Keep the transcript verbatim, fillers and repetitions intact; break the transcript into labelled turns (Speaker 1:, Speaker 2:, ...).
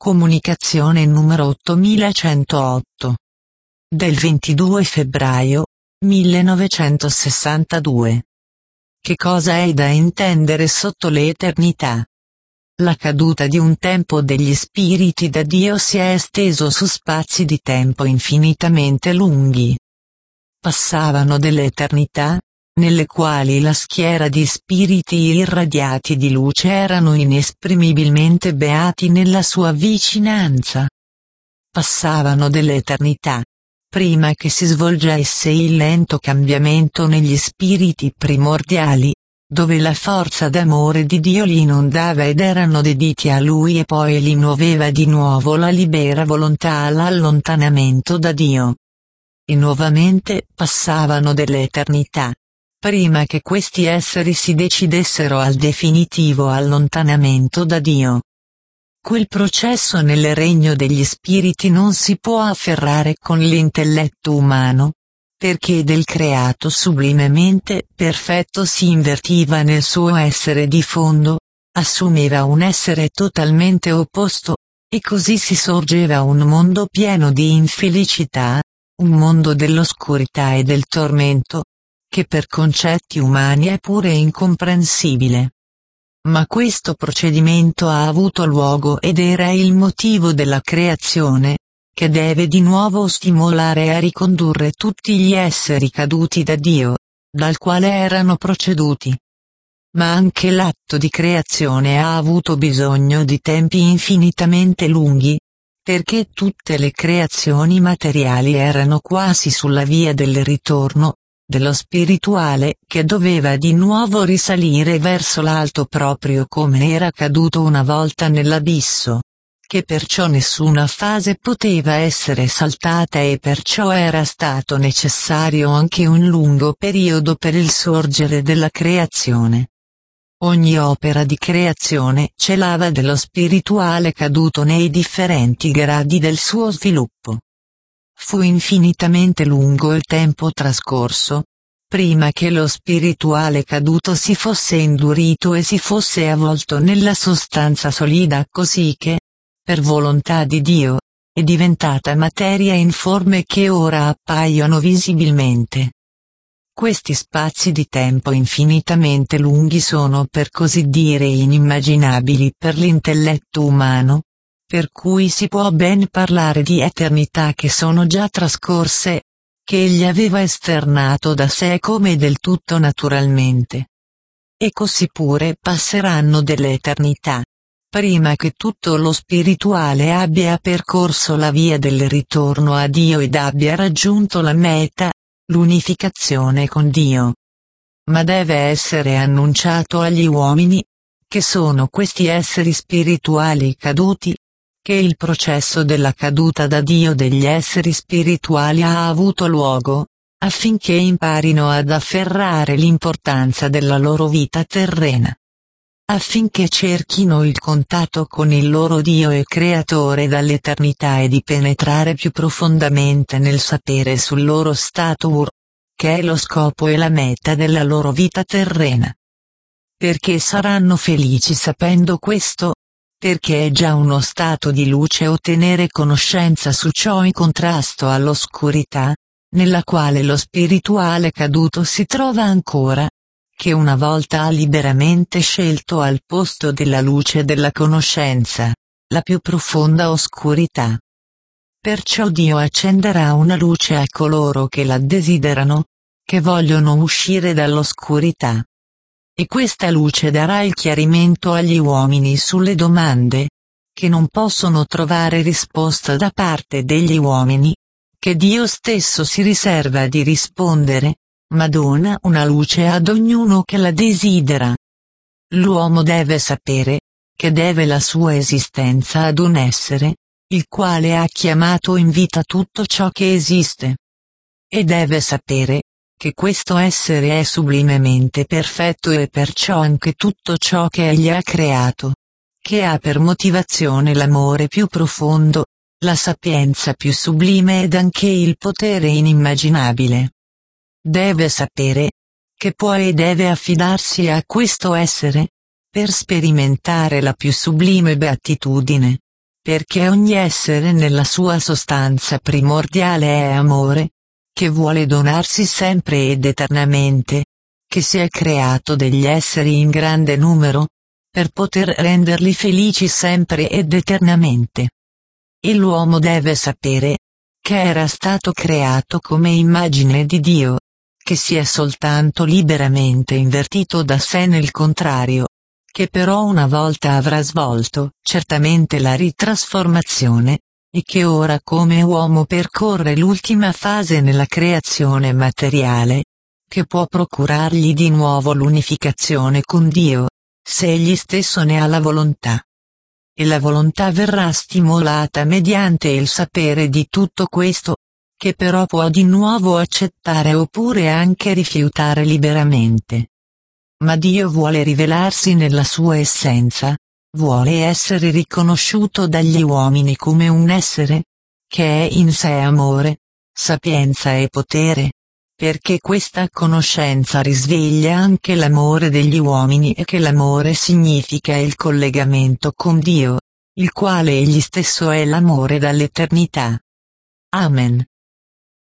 Speaker 1: Comunicazione numero ottomilacentootto. Del ventidue febbraio millenovecentosessantadue. Che cosa è da intendere sotto l'eternità? La caduta di un tempo degli spiriti da Dio si è esteso su spazi di tempo infinitamente lunghi. Passavano delle eternità, nelle quali la schiera di spiriti irradiati di luce erano inesprimibilmente beati nella sua vicinanza. Passavano delle eternità, prima che si svolgesse il lento cambiamento negli spiriti primordiali, dove la forza d'amore di Dio li inondava ed erano dediti a Lui e poi li muoveva di nuovo la libera volontà all'allontanamento da Dio. E nuovamente passavano delle eternità, prima che questi esseri si decidessero al definitivo allontanamento da Dio. Quel processo nel regno degli spiriti non si può afferrare con l'intelletto umano, perché del creato sublimemente perfetto si invertiva nel suo essere di fondo, assumeva un essere totalmente opposto, e così si sorgeva un mondo pieno di infelicità, un mondo dell'oscurità e del tormento, che per concetti umani è pure incomprensibile. Ma questo procedimento ha avuto luogo ed era il motivo della creazione, che deve di nuovo stimolare a ricondurre tutti gli esseri caduti da Dio, dal quale erano proceduti. Ma anche l'atto di creazione ha avuto bisogno di tempi infinitamente lunghi, perché tutte le creazioni materiali erano quasi sulla via del ritorno, dello spirituale che doveva di nuovo risalire verso l'alto proprio come era caduto una volta nell'abisso, che perciò nessuna fase poteva essere saltata e perciò era stato necessario anche un lungo periodo per il sorgere della creazione. Ogni opera di creazione celava dello spirituale caduto nei differenti gradi del suo sviluppo. Fu infinitamente lungo il tempo trascorso, prima che lo spirituale caduto si fosse indurito e si fosse avvolto nella sostanza solida così che, per volontà di Dio, è diventata materia in forme che ora appaiono visibilmente. Questi spazi di tempo infinitamente lunghi sono per così dire inimmaginabili per l'intelletto umano, per cui si può ben parlare di eternità che sono già trascorse, che egli aveva esternato da sé come del tutto naturalmente. E così pure passeranno delle eternità, prima che tutto lo spirituale abbia percorso la via del ritorno a Dio ed abbia raggiunto la meta, l'unificazione con Dio. Ma deve essere annunciato agli uomini, che sono questi esseri spirituali caduti, che il processo della caduta da Dio degli esseri spirituali ha avuto luogo, affinché imparino ad afferrare l'importanza della loro vita terrena. Affinché cerchino il contatto con il loro Dio e Creatore dall'eternità e di penetrare più profondamente nel sapere sul loro stato ur, che è lo scopo e la meta della loro vita terrena. Perché saranno felici sapendo questo? Perché è già uno stato di luce ottenere conoscenza su ciò in contrasto all'oscurità, nella quale lo spirituale caduto si trova ancora, che una volta ha liberamente scelto al posto della luce della conoscenza, la più profonda oscurità. Perciò Dio accenderà una luce a coloro che la desiderano, che vogliono uscire dall'oscurità. E questa luce darà il chiarimento agli uomini sulle domande, che non possono trovare risposta da parte degli uomini, che Dio stesso si riserva di rispondere, ma dona una luce ad ognuno che la desidera. L'uomo deve sapere, che deve la sua esistenza ad un essere, il quale ha chiamato in vita tutto ciò che esiste. E deve sapere, che questo essere è sublimemente perfetto e perciò anche tutto ciò che egli ha creato, che ha per motivazione l'amore più profondo, la sapienza più sublime ed anche il potere inimmaginabile. Deve sapere, che può e deve affidarsi a questo essere, per sperimentare la più sublime beatitudine, perché ogni essere nella sua sostanza primordiale è amore, che vuole donarsi sempre ed eternamente, che si è creato degli esseri in grande numero, per poter renderli felici sempre ed eternamente. E l'uomo deve sapere, che era stato creato come immagine di Dio, che si è soltanto liberamente invertito da sé nel contrario, che però una volta avrà svolto certamente la ritrasformazione, e che ora come uomo percorre l'ultima fase nella creazione materiale, che può procurargli di nuovo l'unificazione con Dio, se egli stesso ne ha la volontà. E la volontà verrà stimolata mediante il sapere di tutto questo, che però può di nuovo accettare oppure anche rifiutare liberamente. Ma Dio vuole rivelarsi nella sua essenza, vuole essere riconosciuto dagli uomini come un essere, che è in sé amore, sapienza e potere, perché questa conoscenza risveglia anche l'amore degli uomini e che l'amore significa il collegamento con Dio, il quale egli stesso è l'amore dall'eternità. Amen.